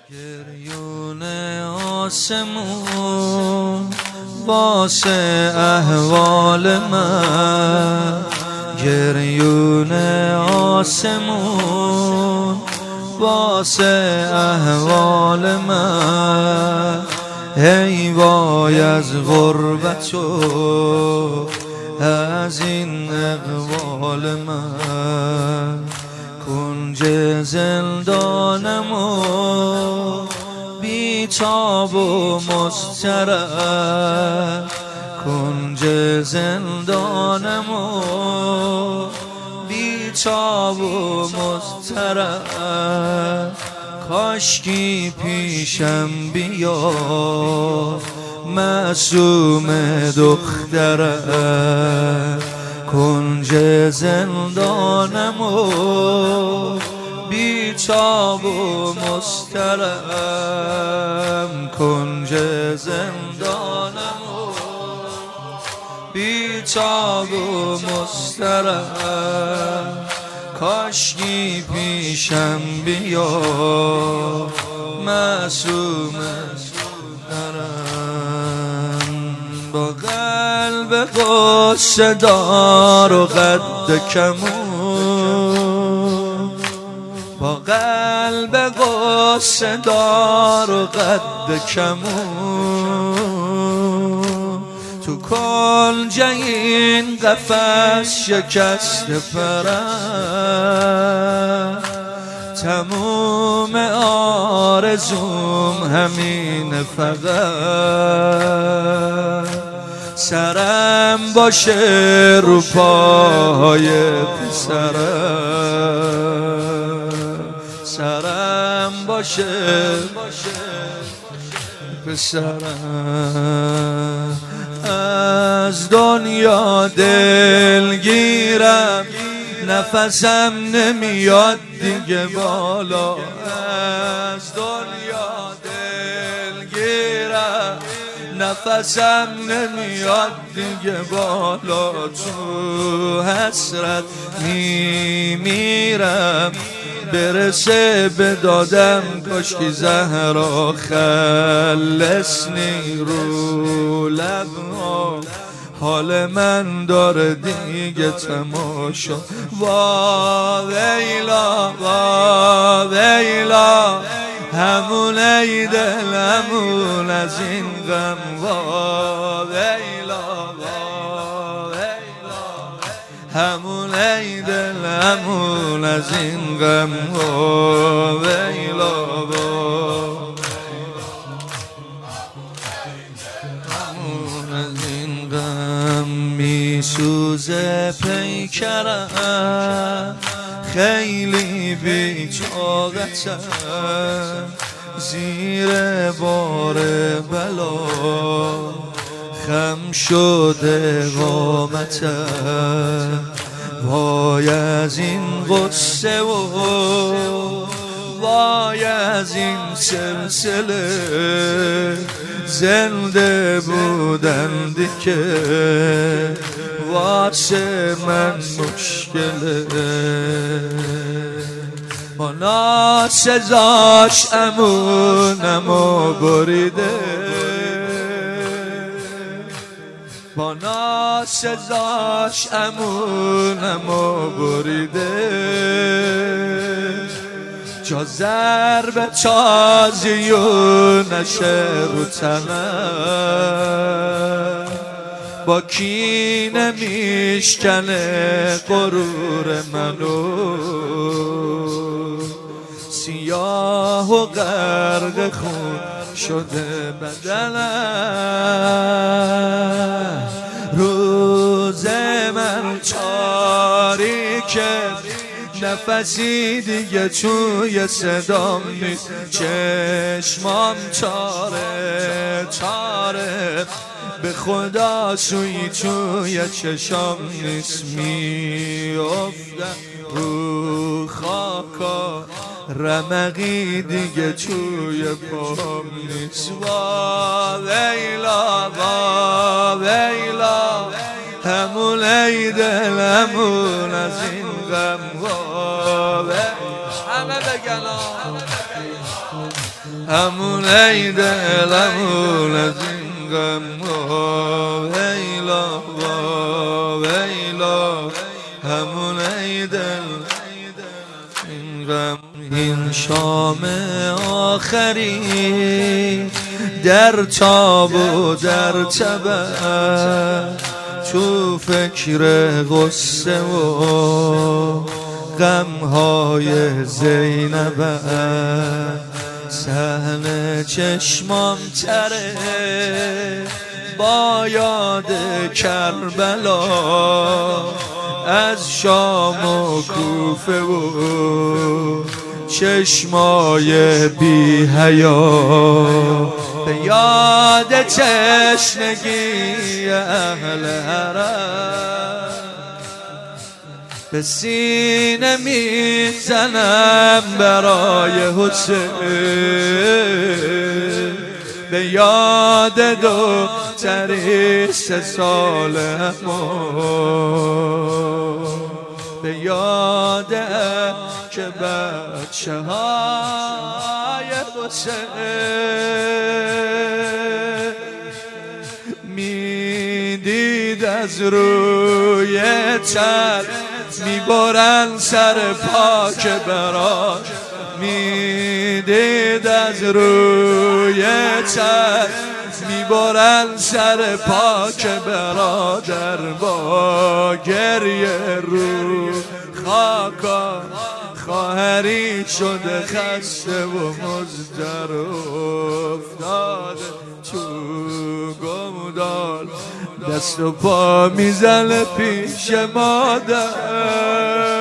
گریون آسمون واسه احوال من، گریون آسمون واسه احوال من. ای وای از غربت و از این اقبال من، کنج زندانم و بیتاب و مضطرب، کنج زندانم و بیتاب و مضطرب. کاشکی پیشم بیا معصوم دخترم، کنج زندانم و بیتاب و مضطرب، کنج زندانم و بیتاب و مضطرب. کاشکی پیشم بیا معصوم دخترم، با قلب غصه دار و قد کمون، با قلب غصه دار و قد کمون. تو کنج این قفس شکسته پرم، تموم آرزوم همین فقط سرم باشه رو پای پسرم، سرم باشه پسرم. از دنیا دلگیرم نفسم نمیاد دیگه بالا، از دنیا دلگیرم نفسم نمیاد دیگه بالا. تو حسرت میمیرم برسه به دادم، کاشکی زهرا خلصنی رو لبها، حال من داره دیگه تماشا. وا ویلا وا ویلا همون ای دل همون از این غم. وا ویلا وا ویلا همون ای دل همون از این غم. وا ویلا میسوزه پیکرم خیلی بی‌طاقتم، زیر بار بلا خم شده قامتم. وای از این غصه و وای از این سلسله، زنده بودن دیگه واسه من مشکله. با ناسزاش امونمو بریده، با ناسزاش امونمو بریده. جا ضرب تازیونش رو تنم، با کینه میشکنه غرور منو. سیاه و غرق خون شده بدنم، روز من تاریکه نفسی دیگه توی صدام نیست، چشمام تاره تاره به خدا سوی توی چشام نیست. میافتم رو خاکا رمقی دیگه توی پام نیست. وا ویلا وا ویلا همون ای دل همون از این غم. وا همه بگن همون ای دلمون از این غم ویلا ویلا همون ای دل این غم. این شام آخری در تاب و در تبر تو فکر غصه و غمهای زینب صحنه چشمام تره با یاد کربلا از شام و کوفه و چشمای بی حیا به یاد تشنگی اهل حرم به سینه میزنم برای حسین به یاد دو تری 3 سال به یاد که بچه های حسین میدید از روی چر میبرن سر پاک برات میدید از روی چر میبرن سر پاک برادر با گریه رو خاکا خواهری شده خسته و مزدر افتاده تو گمدال دست و پا میزنه پیش مادر